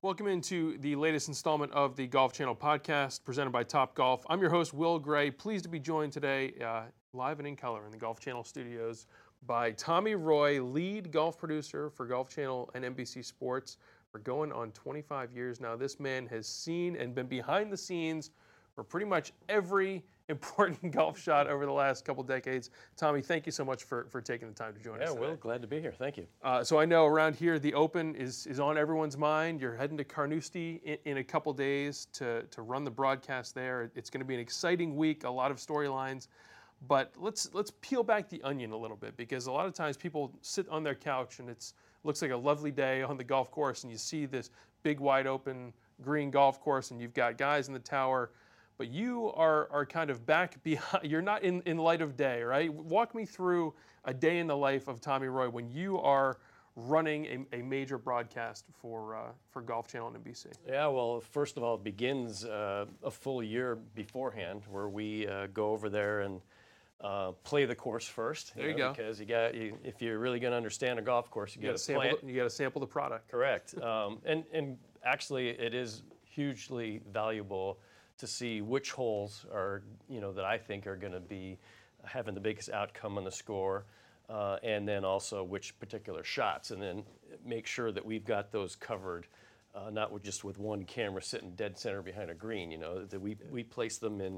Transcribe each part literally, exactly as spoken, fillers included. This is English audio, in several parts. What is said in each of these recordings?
Welcome into the latest installment of the Golf Channel podcast presented by Top Golf. I'm your host, Will Gray. Pleased to be joined today, uh, live and in color in the Golf Channel studios, by Tommy Roy, lead golf producer for Golf Channel and N B C Sports. We're going on twenty-five years now. This man has seen and been behind the scenes for pretty much every important golf shot over the last couple decades. Tommy, thank you so much for, for taking the time to join yeah, us today. Yeah, Will, glad to be here. Thank you. Uh, so I know around here the Open is is on everyone's mind. You're heading to Carnoustie in, in a couple days to, to run the broadcast there. It's going to be an exciting week, a lot of storylines. But let's let's peel back the onion a little bit, because a lot of times people sit on their couch and it's looks like a lovely day on the golf course, and you see this big wide open green golf course and you've got guys in the tower. But you are are kind of back behind. You're not in, in light of day, right? Walk me through a day in the life of Tommy Roy when you are running a, a major broadcast for uh, for Golf Channel and N B C. Yeah, well, first of all, it begins uh, a full year beforehand, where we uh, go over there and uh, play the course first. There you, know, go. Because you got you, if you're really going to understand a golf course, you, You got to got to play sample. it. You got to sample the product. Correct. um, and and actually, it is hugely valuable to see which holes are, you know, that I think are going to be having the biggest outcome on the score, uh, and then also which particular shots, and then make sure that we've got those covered, uh, not with just with one camera sitting dead center behind a green. You know, that we we place them in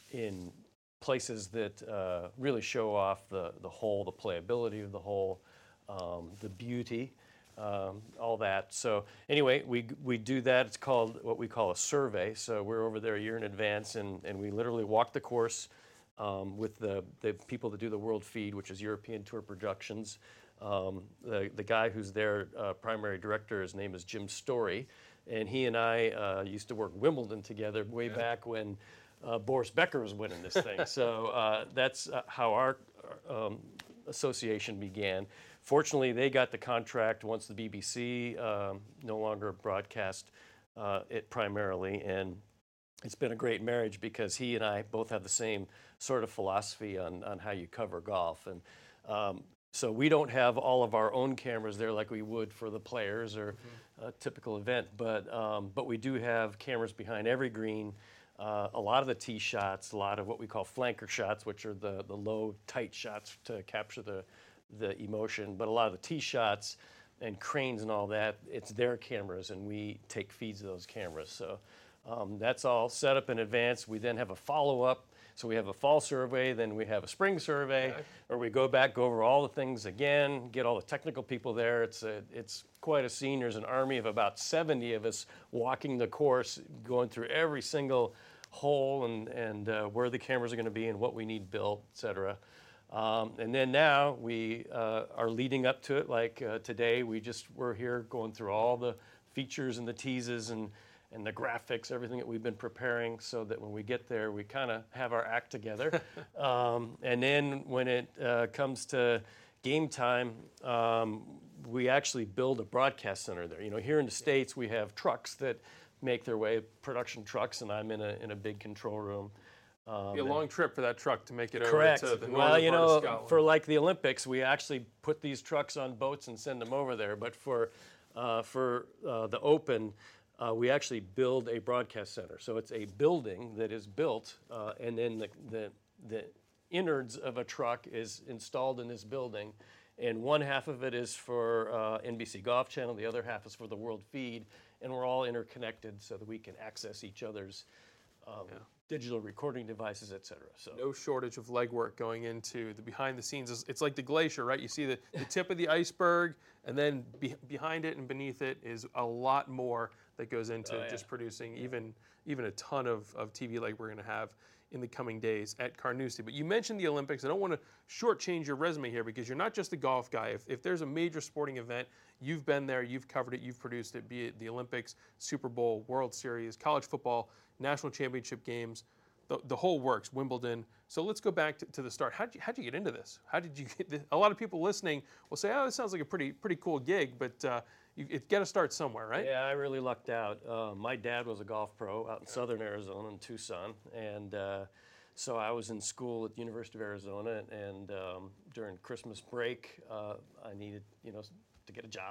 in places that uh, really show off the the hole, the playability of the hole, um, the beauty. Um, all that. So anyway, we we do that. It's called what we call a survey. So we're over there a year in advance, and, and we literally walk the course um, with the, the people that do the world feed, which is European Tour Productions. Um, the, the guy who's their uh, primary director, his name is Jim Story, and he and I uh, used to work Wimbledon together way yeah. back when uh, Boris Becker was winning this thing. So uh, that's uh, how our um, association began. Fortunately, they got the contract once the B B C um, no longer broadcast uh, it primarily, and it's been a great marriage because he and I both have the same sort of philosophy on, on how you cover golf. And um, so we don't have all of our own cameras there like we would for the players or mm-hmm. a typical event, but, um, but we do have cameras behind every green. Uh, a lot of the tee shots, a lot of what we call flanker shots, which are the, the low, tight shots to capture the the emotion, but a lot of the tee shots and cranes and all that, it's their cameras, and we take feeds of those cameras. So um, that's all set up in advance. We then have a follow-up. So we have a fall survey, then we have a spring survey, okay. where we go back, go over all the things again, get all the technical people there. It's a, it's quite a scene. There's an army of about seventy of us walking the course, going through every single hole and, and uh, where the cameras are going to be and what we need built, et cetera. Um, and then now we uh, are leading up to it. Like uh, today, we just were here going through all the features and the teases and, and the graphics, everything that we've been preparing, so that when we get there, we kind of have our act together. um, and then when it uh, comes to game time, um, we actually build a broadcast center there. You know, here in the States, we have trucks that make their way, production trucks, and I'm in a in a big control room. Um, be a long trip for that truck to make it correct. over to the northern well, you part know, of Scotland. For like the Olympics, we actually put these trucks on boats and send them over there. But for uh, for uh, the Open, uh, we actually build a broadcast center. So it's a building that is built, uh, and then the, the the innards of a truck is installed in this building, and one half of it is for uh, N B C Golf Channel, the other half is for the World Feed, and we're all interconnected so that we can access each other's Um, yeah. digital recording devices, et cetera. So no shortage of legwork going into the behind the scenes. It's like the glacier, right? You see the, the tip of the iceberg, and then be, behind it and beneath it is a lot more that goes into oh, yeah. just producing even even a ton of, of T V like we're going to have in the coming days at Carnoustie. But you mentioned the Olympics. I don't want to shortchange your resume here, because you're not just a golf guy. If, if there's a major sporting event, you've been there, you've covered it, you've produced it, be it the Olympics, Super Bowl, World Series, college football, national championship games, the, the whole works, Wimbledon. So let's go back to, to the start. How'd you, how'd you get into this? How did you get this? A lot of people listening will say, oh, this sounds like a pretty pretty cool gig, but uh, you, it's got to start somewhere, right? Yeah, I really lucked out. Uh, my dad was a golf pro out in southern Arizona in Tucson, and uh, so I was in school at the University of Arizona, and um, during Christmas break, uh, I needed, you know, to get a job.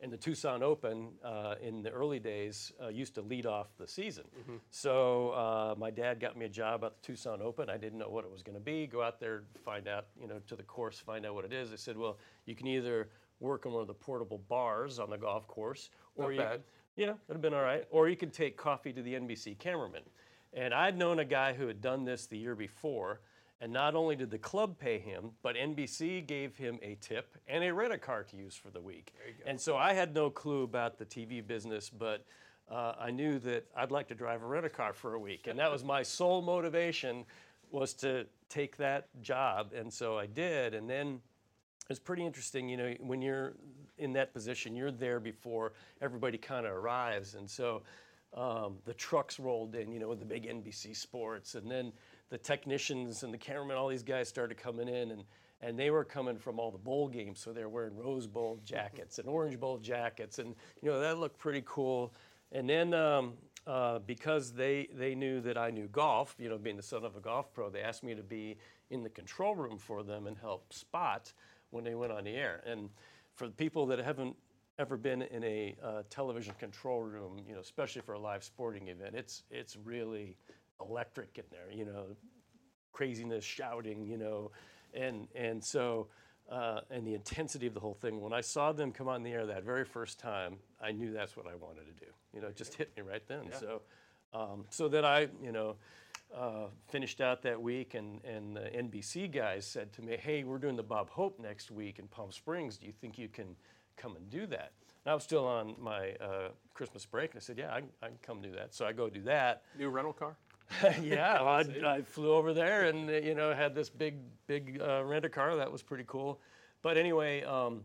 And the Tucson Open uh, in the early days uh, used to lead off the season. Mm-hmm. So uh, my dad got me a job at the Tucson Open. I didn't know what it was going to be. Go out there, find out, you know, to the course, find out what it is. They said, well, you can either work on one of the portable bars on the golf course, or Not you, bad. yeah, it'd have been all right. Or you can take coffee to the N B C cameraman. And I'd known a guy who had done this the year before. And not only did the club pay him, but N B C gave him a tip and a rent-a-car to use for the week. And so I had no clue about the T V business, but uh, I knew that I'd like to drive a rent-a-car for a week. And that was my sole motivation, was to take that job. And so I did. And then it's pretty interesting, you know, when you're in that position, you're there before everybody kind of arrives. And so um, the trucks rolled in, you know, with the big N B C Sports. And then the technicians and the cameramen, all these guys started coming in, and, and they were coming from all the bowl games. So they were wearing Rose Bowl jackets and Orange Bowl jackets. And, you know, that looked pretty cool. And then um, uh, because they, they knew that I knew golf, you know, being the son of a golf pro, they asked me to be in the control room for them and help spot when they went on the air. And for the people that haven't ever been in a uh, television control room, you know, especially for a live sporting event, it's it's really electric in there, you know, craziness, shouting, you know, and and so uh, and the intensity of the whole thing. When I saw them come on the air that very first time, I knew that's what I wanted to do. You know, it just hit me right then. Yeah. So um, so that I, you know, uh, finished out that week, and and the N B C guys said to me, "Hey, we're doing the Bob Hope next week in Palm Springs. Do you think you can come and do that?" And I was still on my uh, Christmas break, and I said, "Yeah, I, can- I can come do that." So I go do that. New rental car? yeah, well, I, I flew over there and, uh, you know, had this big, big uh, rent-a-car. That was pretty cool. But anyway, um,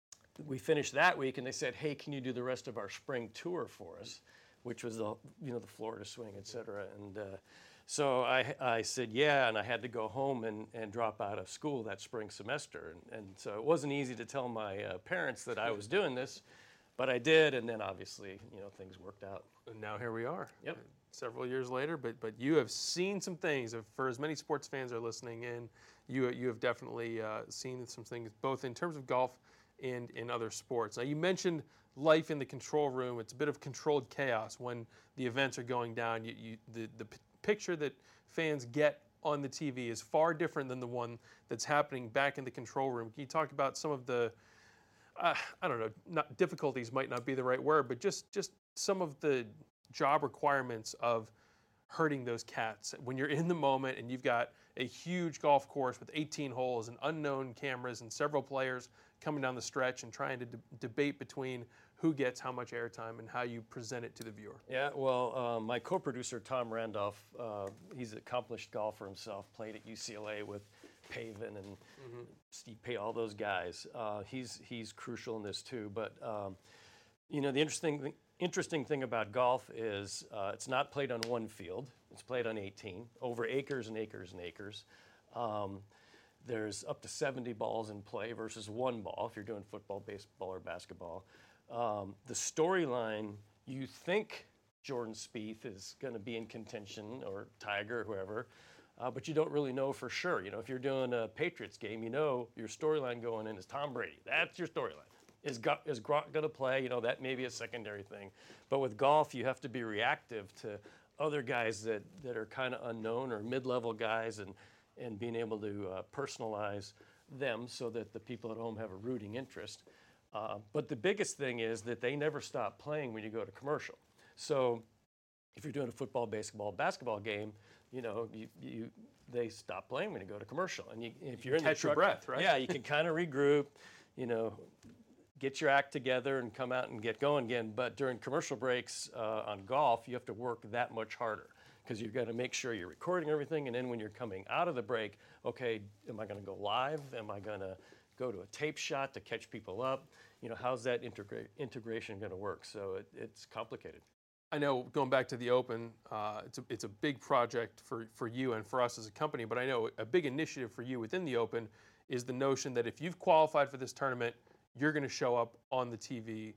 we finished that week, and they said, "Hey, can you do the rest of our spring tour for us?" Which was the, you know, the Florida swing, et cetera. And uh, so I, I said, yeah, and I had to go home and, and drop out of school that spring semester. And, and so it wasn't easy to tell my uh, parents that I was doing this, but I did, and then obviously, you know, things worked out. And now here we are. Yep. Several years later, but but you have seen some things. If- For as many sports fans are listening in, you you have definitely uh, seen some things, both in terms of golf and in other sports. Now, you mentioned life in the control room. It's a bit of controlled chaos when the events are going down. You, you the the p- picture that fans get on the T V is far different than the one that's happening back in the control room. Can you talk about some of the uh, I don't know, not difficulties might not be the right word, but just just some of the job requirements of herding those cats when you're in the moment and you've got a huge golf course with eighteen holes and unknown cameras and several players coming down the stretch and trying to de- debate between who gets how much airtime and how you present it to the viewer. Yeah, well, uh, my co-producer, Tom Randolph, uh, he's an accomplished golfer himself, played at U C L A with Pavin and mm-hmm. Steve Pay, all those guys. Uh, he's he's crucial in this too. But, um, you know, the interesting thing, interesting thing about golf is uh, it's not played on one field. It's played on eighteen, over acres and acres and acres. Um, there's up to seventy balls in play versus one ball if you're doing football, baseball, or basketball. Um, the storyline, you think Jordan Spieth is going to be in contention, or Tiger, or whoever, uh, but you don't really know for sure. You know, if you're doing a Patriots game, you know your storyline going in is Tom Brady. That's your storyline. Is, Go- is Gronk going to play? You know, that may be a secondary thing. But with golf, you have to be reactive to other guys that, that are kind of unknown or mid-level guys, and, and being able to uh, personalize them so that the people at home have a rooting interest. Uh, but the biggest thing is that they never stop playing when you go to commercial. So if you're doing a football, baseball, basketball game, you know, you, you they stop playing when you go to commercial. And you, if you're in the Catch your truck, breath, right? Yeah, you can kind of regroup, you know, get your act together and come out and get going again. But during commercial breaks uh, on golf, you have to work that much harder, because you've got to make sure you're recording everything. And then when you're coming out of the break, okay, am I going to go live? Am I going to go to a tape shot to catch people up? You know, how's that integra- integration going to work? So it, it's complicated. I know, going back to the Open, uh, it's, a, it's a big project for, for you and for us as a company, but I know a big initiative for you within the Open is the notion that if you've qualified for this tournament, you're going to show up on the T V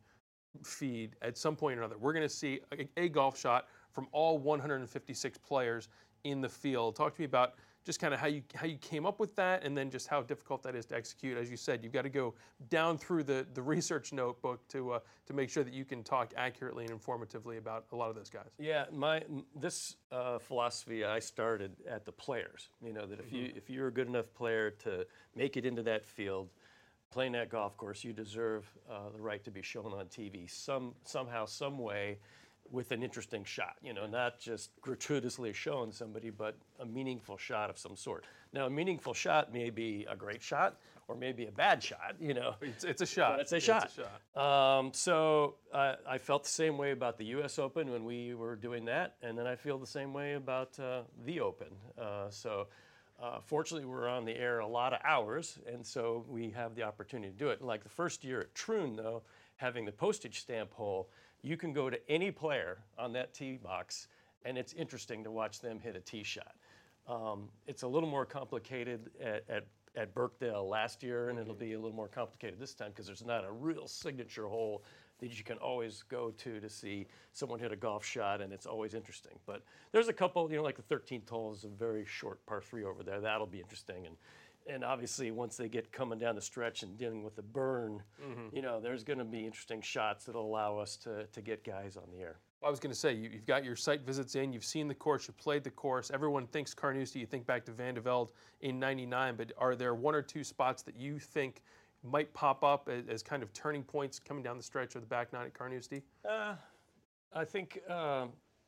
feed at some point or another. We're going to see a, a golf shot from all one hundred fifty-six players in the field. Talk to me about just kind of how you how you came up with that, and then just how difficult that is to execute. As you said, you've got to go down through the the research notebook to uh, to make sure that you can talk accurately and informatively about a lot of those guys. Yeah, my this uh, philosophy I started at the players. You know that if you if you're a good enough player to make it into that field, playing that golf course, you deserve uh, the right to be shown on T V some somehow, some way, with an interesting shot. You know, not just gratuitously showing somebody, but a meaningful shot of some sort. Now, a meaningful shot may be a great shot or maybe a bad shot. You know, It's, it's a shot. But it's a shot. It's a shot. Um, so uh, I felt the same way about the U S Open when we were doing that, and then I feel the same way about uh, the Open. Uh, so. Uh, fortunately, we're on the air a lot of hours, and so we have the opportunity to do it. Like the first year at Troon, though, having the postage stamp hole, you can go to any player on that tee box, and it's interesting to watch them hit a tee shot. Um, it's a little more complicated at, at, at Birkdale last year, and it'll be a little more complicated this time because there's not a real signature hole that you can always go to to see someone hit a golf shot, and it's always interesting. But there's a couple, you know, like the thirteenth hole is a very short par three over there. That'll be interesting. And and obviously, once they get coming down the stretch and dealing with the burn, mm-hmm. you know, there's going to be interesting shots that'll allow us to, to get guys on the air. Well, I was going to say, you, you've got your site visits in, you've seen the course, you've played the course. Everyone thinks Carnoustie, you think back to Van de Velde in ninety-nine, but are there one or two spots that you think might pop up as, as kind of turning points coming down the stretch of the back nine at Carnoustie? Uh, I think, uh,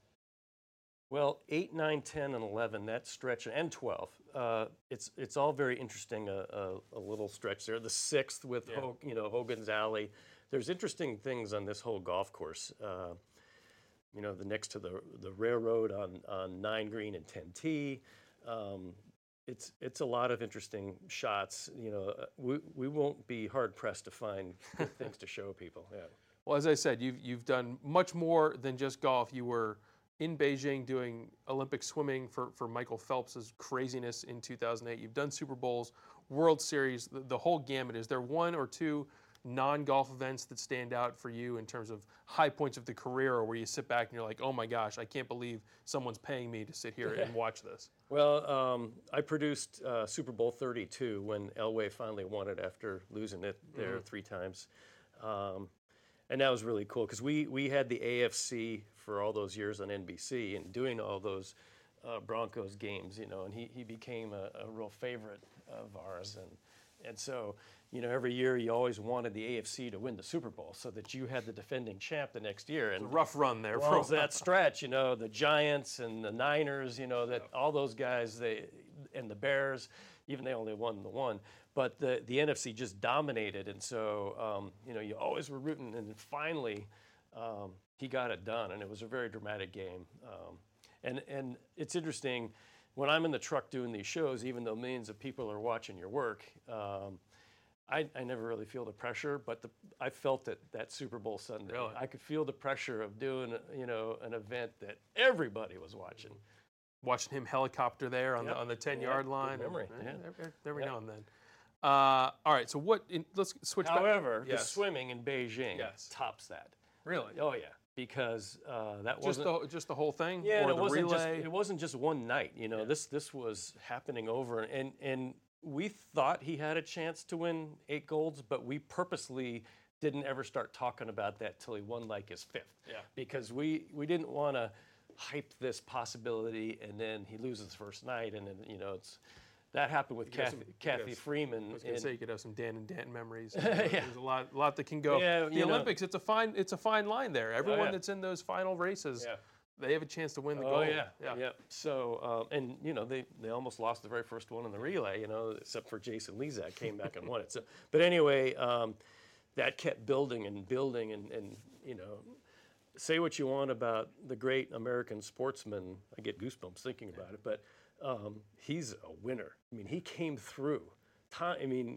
well, eight, nine, ten, and eleven, that stretch, and twelve, uh, it's it's all very interesting, a, a, a little stretch there. The sixth with, yeah. Ho, you know, Hogan's Alley. There's interesting things on this whole golf course. Uh, you know, the next to the the railroad on, on nine green and ten T. Um, It's it's a lot of interesting shots. You know, we we won't be hard pressed to find good things to show people. Yeah. Well, as I said, you've you've done much more than just golf. You were in Beijing doing Olympic swimming for, for Michael Phelps's craziness in two thousand eight. You've done Super Bowls, World Series, the, the whole gamut. Is there one or two non-golf events that stand out for you in terms of high points of the career, or where you sit back and you're like, oh my gosh, I can't believe someone's paying me to sit here and watch this? Well, um, I produced uh, Super Bowl thirty-two when Elway finally won it after losing it there mm-hmm. three times. Um, and that was really cool because we, we had the A F C for all those years on N B C and doing all those uh, Broncos games, you know, and he, he became a, a real favorite of ours. And, and so, you know, every year you always wanted the A F C to win the Super Bowl so that you had the defending champ the next year. And a rough run there. Well, for that stretch, you know, the Giants and the Niners, you know, that all those guys, they and the Bears, even they only won the one. But the, the N F C just dominated. And so, um, you know, you always were rooting. And finally, um, he got it done. And it was a very dramatic game. Um, and, and it's interesting, when I'm in the truck doing these shows, even though millions of people are watching your work, um, I, I never really feel the pressure, but the, I felt it that Super Bowl Sunday. Really? I could feel the pressure of doing, you know, an event that everybody was watching. Watching him helicopter there on Yep. the on the ten-yard Yep. line. Good memory. And, Yeah. Every, every Yep. now and then. Uh, all right, so what? In, let's switch back. However, Yes. the swimming in Beijing Yes. tops that. Really? Oh yeah, because uh, that Just wasn't the just the whole thing, yeah, or and it the wasn't relay. just it wasn't just one night. You know, Yeah. this this was happening over, and and we thought he had a chance to win eight golds, but we purposely didn't ever start talking about that till he won like his fifth. Yeah. Because we we didn't want to hype this possibility, and then he loses the first night, and then you know it's. That happened with You got Kathy, some- you Kathy guys- Freeman. I was going to and- say you could have some Dan and Dan memories. Yeah. There's a lot, lot that can go. Yeah, the you know- Olympics, it's a fine, it's a fine line there. Everyone yeah. that's in those final races, Yeah. they have a chance to win the Oh gold. yeah, yeah. yeah. So um, and you know they, they almost lost the very first one in the relay, you know, except for Jason Lezak came back and won it. So, but anyway, um, that kept building and building, and, and you know, say what you want about the great American sportsman. I get goosebumps thinking about it, but um, he's a winner. I mean, he came through. Time, I mean,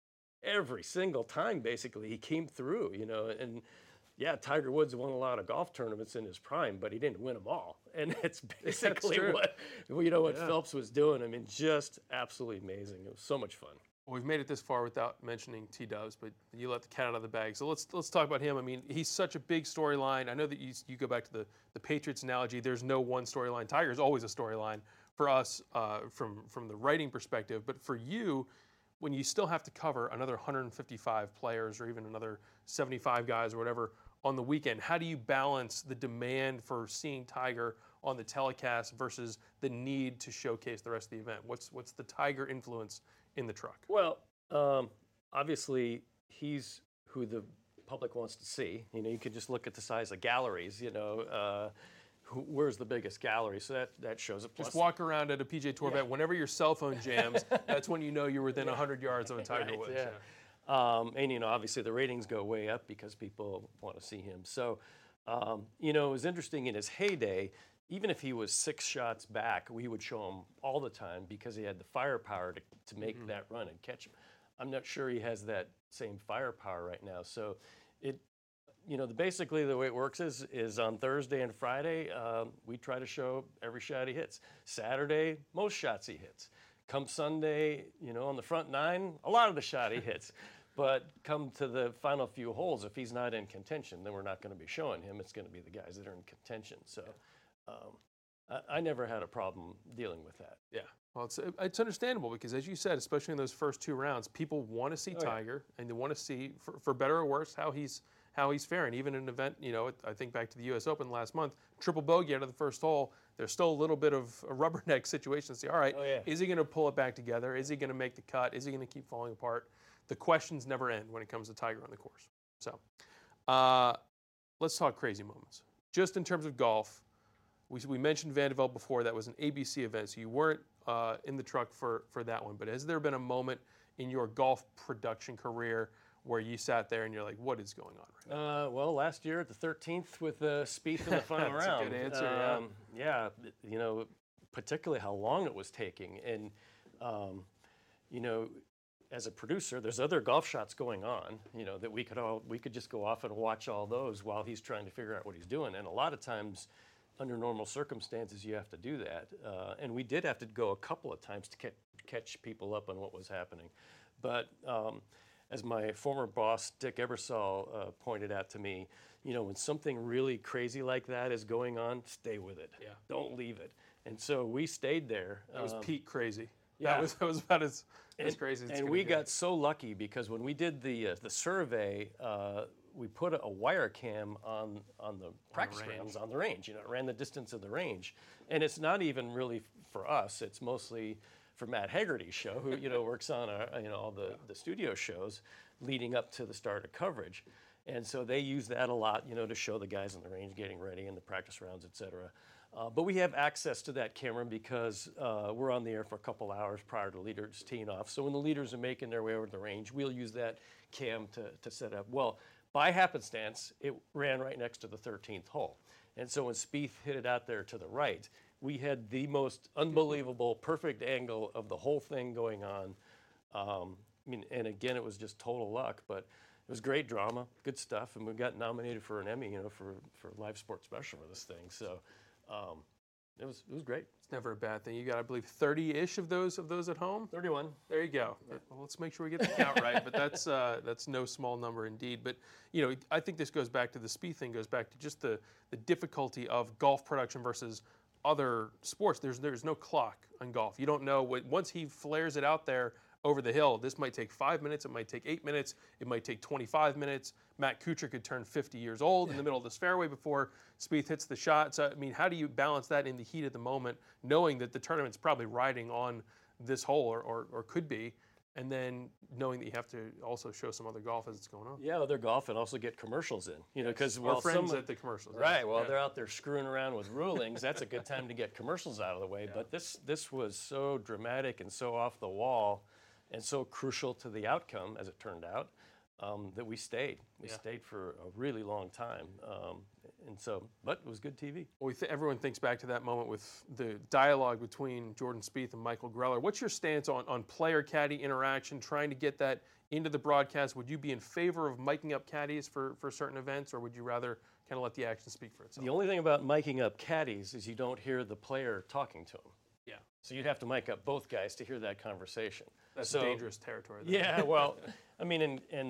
every single time basically he came through. You know, and. Yeah, Tiger Woods won a lot of golf tournaments in his prime, but he didn't win them all. And it's basically true. what you know what Yeah. Phelps was doing. I mean, just absolutely amazing. It was so much fun. Well, we've made it this far without mentioning T-Dubs, but you let the cat out of the bag. So let's let's talk about him. I mean, he's such a big storyline. I know that you you go back to the, the Patriots analogy. There's no one storyline. Tiger's always a storyline. for us uh, from from the writing perspective, but for you, when you still have to cover another one hundred fifty-five players or even another seventy-five guys or whatever on the weekend, how do you balance the demand for seeing Tiger on the telecast versus the need to showcase the rest of the event? What's what's the Tiger influence in the truck? Well, um, obviously he's who the public wants to see. You know, you can just look at the size of galleries. You know, uh, who, where's the biggest gallery? So that that shows it. Plus, just walk around at a P G A Tour yeah. event. Whenever your cell phone jams, that's when you know you're within one hundred yards of a Tiger right, Woods. Yeah. Um, and you know, obviously the ratings go way up because people want to see him. So, um, you know, it was interesting in his heyday. Even if he was six shots back, we would show him all the time because he had the firepower to, to make mm-hmm. that run and catch him. I'm not sure he has that same firepower right now. So, it, you know, the, basically the way it works is is on Thursday and Friday, um, we try to show every shot he hits. Saturday, most shots he hits. Come Sunday, you know, on the front nine, a lot of the shot he hits. But come to the final few holes, if he's not in contention, then we're not going to be showing him. It's going to be the guys that are in contention. So um, I, I never had a problem dealing with that. Yeah. Well, it's it's understandable because, as you said, especially in those first two rounds, people want to see oh, Tiger yeah. and they want to see, for, for better or worse, how he's how he's faring. Even in an event, you know, I think back to the U S Open last month, triple bogey out of the first hole. There's still a little bit of a rubberneck situation to say, all right, oh, yeah. is he going to pull it back together? Is he going to make the cut? Is he going to keep falling apart? The questions never end when it comes to Tiger on the course. So uh, let's talk crazy moments. Just in terms of golf, we, we mentioned Vandeveld before. That was an A B C event, so you weren't uh, in the truck for, for that one. But has there been a moment in your golf production career where you sat there and you're like, what is going on right now? Uh, well, last year at the thirteenth with uh, Spieth in the final That's round. a good answer, um, yeah. Yeah, you know, particularly how long it was taking. And, um, you know, as a producer, there's other golf shots going on, you know, that we could all, we could just go off and watch all those while he's trying to figure out what he's doing. And a lot of times, under normal circumstances, you have to do that. Uh, and we did have to go a couple of times to catch, catch people up on what was happening. But um, as my former boss, Dick Ebersol, uh, pointed out to me, you know, when something really crazy like that is going on, stay with it. Yeah. Don't leave it. And so we stayed there. That was um, peak crazy. Yeah. That was, that was about as, as and, crazy as it's And gonna we get. got so lucky because when we did the uh, the survey, uh, we put a, a wire cam on on the practice range. rounds on the range. You know, it ran the distance of the range, and it's not even really f- for us. It's mostly for Matt Haggerty's show, who you know works on our, you know all the the studio shows leading up to the start of coverage, and so they use that a lot, you know, to show the guys on the range getting ready and the practice rounds, et cetera. Uh, but we have access to that camera because uh, we're on the air for a couple hours prior to leaders teeing off. So when the leaders are making their way over to the range, we'll use that cam to, to set up. Well, by happenstance, it ran right next to the thirteenth hole. And so when Spieth hit it out there to the right, we had the most unbelievable, perfect angle of the whole thing going on. Um, I mean, and again, it was just total luck, but it was great drama, good stuff, and we got nominated for an Emmy, you know, for, for live sports special for this thing. So. Um, it was it was great. It's never a bad thing. You got, I believe, thirty-ish of those of those at home. thirty-one. There you go. Well, let's make sure we get the count right. But that's uh, that's no small number indeed. But you know, I think this goes back to the Spieth thing. Goes back to just the the difficulty of golf production versus other sports. There's there's no clock on golf. You don't know what once he flares it out there over the hill. This might take five minutes. It might take eight minutes. It might take twenty-five minutes. Matt Kuchar could turn fifty years old in the middle of this fairway before Spieth hits the shot. So, I mean, how do you balance that in the heat of the moment, knowing that the tournament's probably riding on this hole or, or, or could be, and then knowing that you have to also show some other golf as it's going on? Yeah, other golf and also get commercials in. You know, because Our well, friends some, at the commercials. right. Well, yeah. they're out there screwing around with rulings. That's a good time to get commercials out of the way. Yeah. But this this was so dramatic and so off the wall, and so crucial to the outcome, as it turned out, um, that we stayed. We yeah. stayed for a really long time. Um, and so, but it was good T V. Well, we th- everyone thinks back to that moment with the dialogue between Jordan Spieth and Michael Greller. What's your stance on, on player-caddy interaction, trying to get that into the broadcast? Would you be in favor of miking up caddies for, for certain events, or would you rather kind of let the action speak for itself? The only thing about miking up caddies is you don't hear the player talking to them. Yeah. So you'd have to mic up both guys to hear that conversation. That's so, dangerous territory. Though. Yeah, well, I mean, and, and the,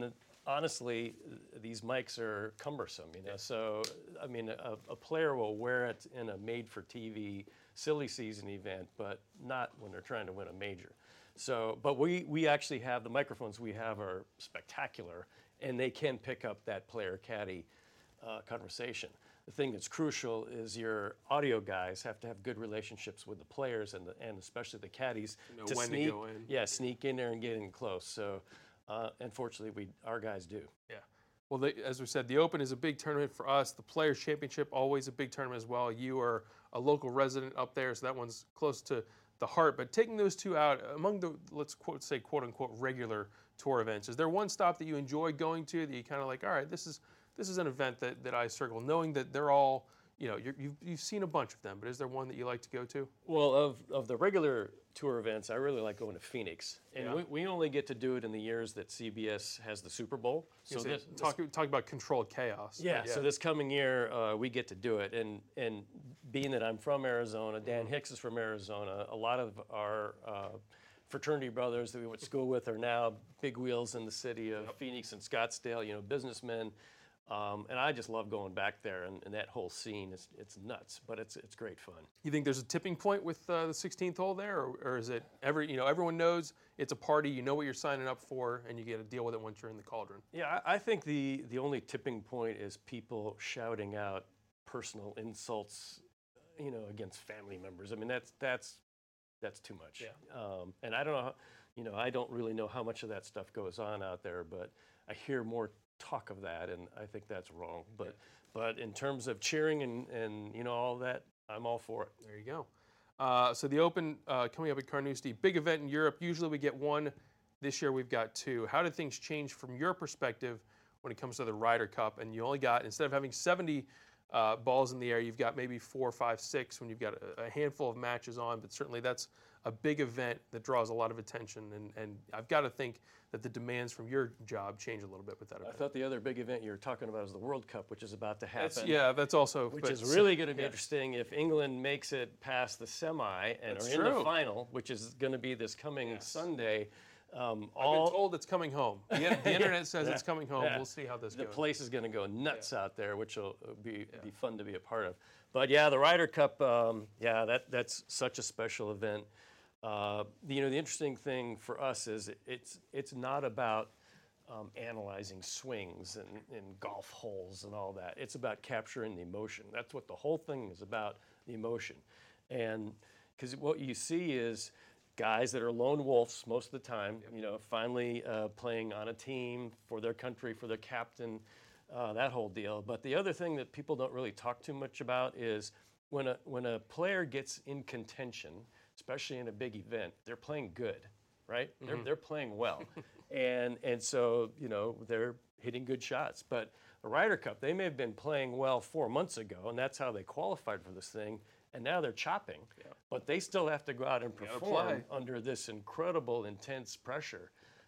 honestly, these mics are cumbersome, you know. So, I mean, a, a player will wear it in a made-for-T V silly season event, but not when they're trying to win a major. So, but we we actually have the microphones we have are spectacular, and they can pick up that player-caddy uh, conversation. The thing that's crucial is your audio guys have to have good relationships with the players and the, and especially the caddies Know to when to sneak, go in. yeah, sneak in there and get in close. So, uh, unfortunately, we our guys do. Yeah. Well, they, as we said, the Open is a big tournament for us. The Players Championship, always a big tournament as well. You are a local resident up there, so that one's close to the heart. But taking those two out, among the, let's quote, say, quote unquote, regular tour events, is there one stop that you enjoy going to that you kind of like, all right, this is this is an event that, that I circle, knowing that they're all, you know, you're, you've, you've seen a bunch of them, but is there one that you like to go to? Well, of, of the regular tour events, I really like going to Phoenix. And Yeah. we, we only get to do it in the years that C B S has the Super Bowl. So So this, talk, talk about controlled chaos. yeah, But so this coming year uh, we get to do it. And, and being that I'm from Arizona, Dan Hicks is from Arizona, a lot of our uh, fraternity brothers that we went to school with are now big wheels in the city of Phoenix and Scottsdale, you know, businessmen. Um, and I just love going back there, and, and that whole scene is it's nuts, but it's it's great fun. You think there's a tipping point with uh, the sixteenth hole there, or, or is it every you know everyone knows it's a party, you know what you're signing up for, and you get to deal with it once you're in the cauldron? Yeah, I, I think the the only tipping point is people shouting out personal insults, you know, against family members. I mean, that's that's that's too much. Yeah. Um, and I don't know, how, you know, I don't really know how much of that stuff goes on out there, but I hear more talk of that, and I think that's wrong. But Yeah. but in terms of cheering and and you know all that, I'm all for it. There you go. Uh, so the Open uh, coming up at Carnoustie, big event in Europe. Usually we get one. This year we've got two. How did things change from your perspective when it comes to the Ryder Cup? And you only got, instead of having seventy uh, balls in the air, you've got maybe four, five, six when you've got a, a handful of matches on. But certainly that's a big event that draws a lot of attention. And, and I've got to think that the demands from your job change a little bit with that I event. thought the other big event you were talking about is the World Cup, which is about to happen. That's, yeah, that's also. Which but- is really going to be yeah. interesting if England makes it past the semi and That's are in the true. final, which is going to be this coming Yes. Sunday. Um, I've all been told it's coming home. The, the internet says Yeah. it's coming home. Yeah. We'll see how this the goes. place is going to go nuts out there, which will uh, be be fun to be a part of. But yeah, the Ryder Cup, um, yeah, that that's such a special event. Uh, you know, the interesting thing for us is it's it's not about um, analyzing swings and, and golf holes and all that. It's about capturing the emotion. That's what the whole thing is about, the emotion. And because what you see is guys that are lone wolves most of the time, you know, finally uh, playing on a team for their country, for their captain, uh, that whole deal. But the other thing that people don't really talk too much about is when a, when a player gets in contention, especially in a big event, they're playing good, right? They're, they're playing well. and, and so, you know, they're hitting good shots. But the Ryder Cup, they may have been playing well four months ago, and that's how they qualified for this thing. And now they're chopping, but they still have to go out and gotta perform play. under this incredible, intense pressure.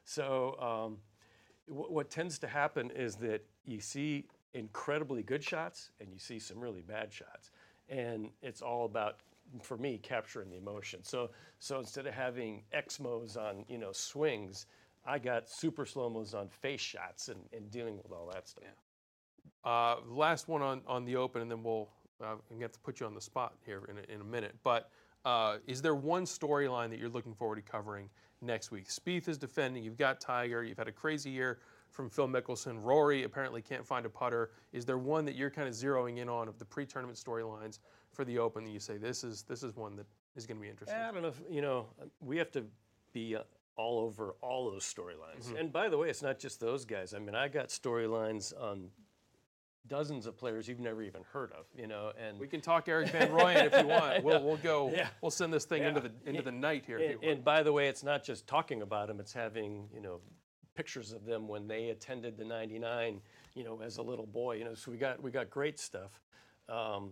So um, w- what tends to happen is that you see incredibly good shots and you see some really bad shots. And it's all about, for me, capturing the emotion. So so instead of having X-mos on, you know, swings, I got super slow-mos on face shots and, and dealing with all that stuff. Uh, last one on, on the Open, and then we'll uh, I'm gonna have to put you on the spot here in a, in a minute. But uh, is there one storyline that you're looking forward to covering next week? Spieth is defending. You've got Tiger. You've had a crazy year from Phil Mickelson. Rory apparently can't find a putter. Is there one that you're kind of zeroing in on of the pre-tournament storylines for the Open that you say this is this is one that is going to be interesting? I don't know if, you know, we have to be uh, all over all those storylines. And by the way, it's not just those guys. I mean, I got storylines on dozens of players you've never even heard of, you know, and We can talk Eric Van Rooyen if you want. We'll we'll go. Yeah. We'll send this thing Yeah. into the into the night here. If you and, want. and by the way, it's not just talking about them, it's having, you know, pictures of them when they attended the ninety-nine, you know, as a little boy, you know, so we got we got great stuff. Um,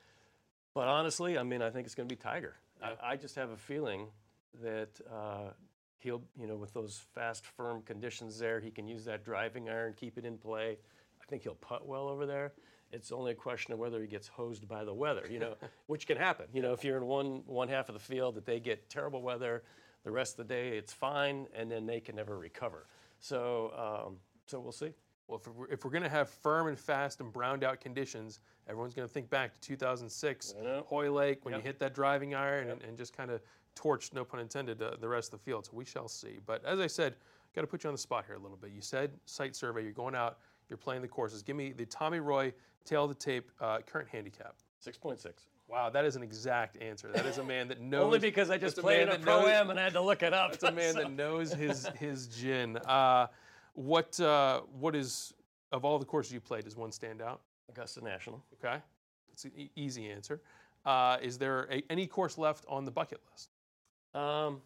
but honestly, I mean, I think it's going to be Tiger. I, I just have a feeling that uh, he'll, you know, with those fast, firm conditions there, he can use that driving iron, keep it in play. I think he'll putt well over there. It's only a question of whether he gets hosed by the weather, you know, which can happen. You know, if you're in one one half of the field that they get terrible weather, the rest of the day it's fine, and then they can never recover. So um, so we'll see. Well, if we're, if we're going to have firm and fast and browned out conditions, everyone's going to think back to two thousand six, Hoy Lake, when Yep. you hit that driving iron Yep. and, and just kind of torched, no pun intended, uh, the rest of the field. So we shall see. But as I said, got to put you on the spot here a little bit. You said site survey, you're going out, you're playing the courses. Give me the Tommy Roy tail of the tape uh, current handicap. six point six. Wow, that is an exact answer. That is a man that knows. Only because I just that's played in man a that knows- pro-am and I had to look it up. That's a man So- that knows his his gin. Uh, what uh, what is of all the courses you played, does one stand out? Augusta National. Okay, that's an e- easy answer. Uh, is there a, any course left on the bucket list? Um,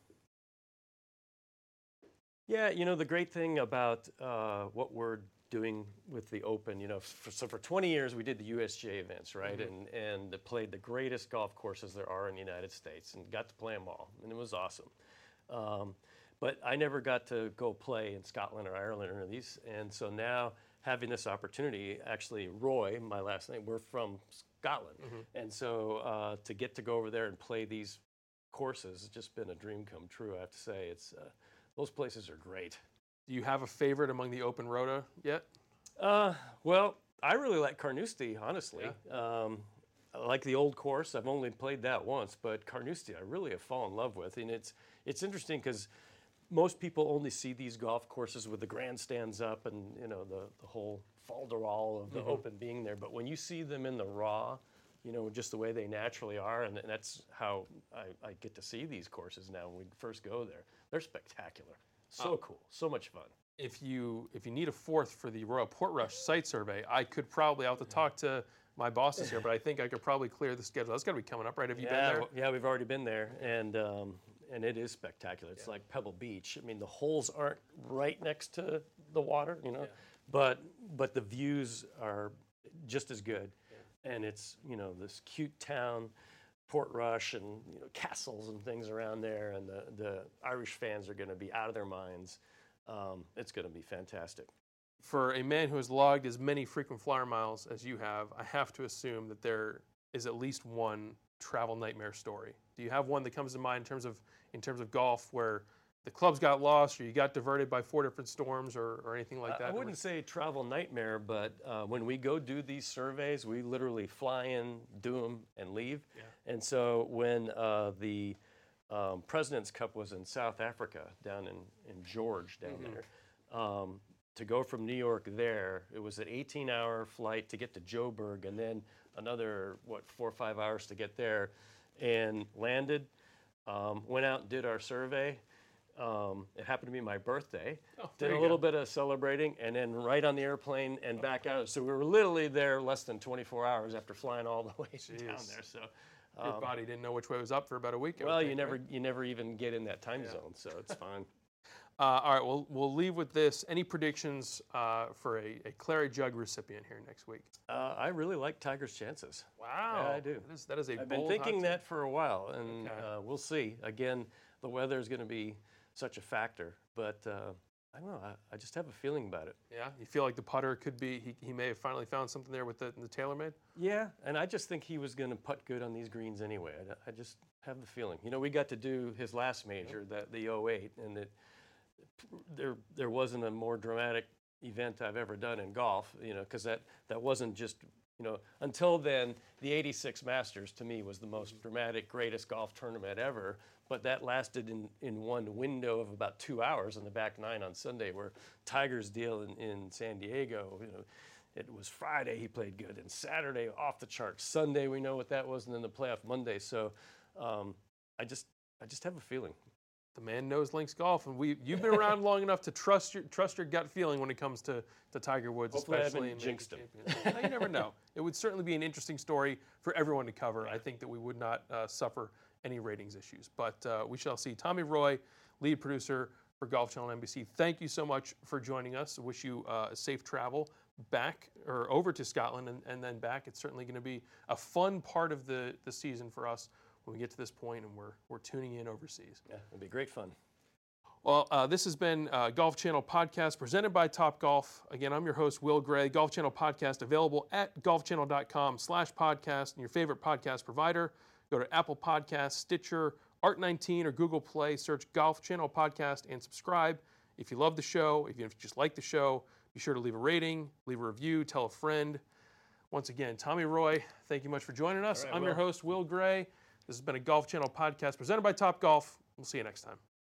yeah, you know, the great thing about uh, what we're doing with the Open, you know, for, so for twenty years we did the U S G A events, right? Mhm. And and played the greatest golf courses there are in the United States and got to play them all, and it was awesome. Um, but I never got to go play in Scotland or Ireland or any of these, and so now having this opportunity, actually Roy, my last name, we're from Scotland, Mhm. and so uh, to get to go over there and play these courses has just been a dream come true. I have to say, it's uh, those places are great. Do you have a favorite among the Open Rota yet? Uh, well, I really like Carnoustie, honestly. Um, I like the old course. I've only played that once, but Carnoustie I really have fallen in love with, and it's it's interesting because most people only see these golf courses with the grandstands up and you know the the whole falderall of the Mhm. Open being there. But when you see them in the raw, you know, just the way they naturally are, and, and that's how I, I get to see these courses now. When we first go there, they're spectacular, so Oh. cool, so much fun. If you if you need a fourth for the Royal Portrush site survey, I could probably, I'll have to talk to my bosses here, but I think I could probably clear the schedule. That's got to be coming up, right? Have you yeah, been there? w- Yeah, we've already been there, and um, and it is spectacular. It's like Pebble Beach. I mean, the holes aren't right next to the water, you know, Yeah. but but the views are just as good, and it's you know this cute town, Portrush, and you know castles and things around there, and the the Irish fans are going to be out of their minds. Um, it's going to be fantastic. For a man who has logged as many frequent flyer miles as you have, I have to assume that there is at least one travel nightmare story. Do you have one that comes to mind in terms of in terms of golf where the clubs got lost or you got diverted by four different storms or, or anything like I- that? I wouldn't say travel nightmare, but uh, when we go do these surveys, we literally fly in, do them, and leave. Yeah. And so when uh, the um, President's Cup was in South Africa, down in, in George, down Mhm. there, um, to go from New York there, it was an eighteen-hour flight to get to Joburg, and then another, what, four or five hours to get there, and landed, um, went out and did our survey. Um, it happened to be my birthday. Oh, there Did a you little go. bit of celebrating, and then right on the airplane and back out. So we were literally there less than twenty-four hours after flying all the way down Jeez. there. So, Your um, body didn't know which way was up for about a week. I would well, you think, never right? you never even get in that time Yeah. zone, so it's fine. Uh, all right, we'll, we'll leave with this. Any predictions uh, for a, a Clary Jug recipient here next week? Uh, I really like Tiger's chances. Wow. I do. That is, that is a I've been bold thinking hot that for a while, and Okay. uh, we'll see. Again, the weather is going to be such a factor, but uh, I don't know. I, I just have a feeling about it. take. Yeah, you feel like the putter could be, he, he may have finally found something there with the, the TaylorMade? Yeah, and I just think he was going to putt good on these greens anyway. I, I just have the feeling. You know, we got to do his last major, that the oh eight, and it, there there wasn't a more dramatic event I've ever done in golf. You know, because that that wasn't just you know until then the eighty-six Masters to me was the most dramatic, greatest golf tournament ever. But that lasted in, in one window of about two hours on the back nine on Sunday, where Tiger's deal in, in San Diego, you know, it was Friday he played good, and Saturday off the charts. Sunday we know what that was, and then the playoff Monday. So um, I just I just have a feeling. The man knows links golf, and we you've been around long enough to trust your trust your gut feeling when it comes to, to Tiger Woods, Hopefully I especially haven't in jinxed him. Major Champions. Well, you never know. It would certainly be an interesting story for everyone to cover. I think that we would not uh, suffer any ratings issues, but uh, we shall see. Tommy Roy, lead producer for Golf Channel N B C. Thank you so much for joining us. I wish you uh, safe travel back or over to Scotland and, and then back. It's certainly going to be a fun part of the, the season for us when we get to this point and we're we're tuning in overseas. Yeah, it'll be great fun. Well, uh, this has been uh, Golf Channel Podcast presented by Topgolf. Again, I'm your host, Will Gray. Golf Channel Podcast available at golfchannel.com slash podcast and your favorite podcast provider. Go to Apple Podcasts, Stitcher, Art nineteen, or Google Play. Search Golf Channel Podcast and subscribe. If you love the show, if you just like the show, be sure to leave a rating, leave a review, tell a friend. Once again, Tommy Roy, thank you much for joining us. All right, I'm Will. your host, Will Gray. This has been a Golf Channel podcast presented by Topgolf. We'll see you next time.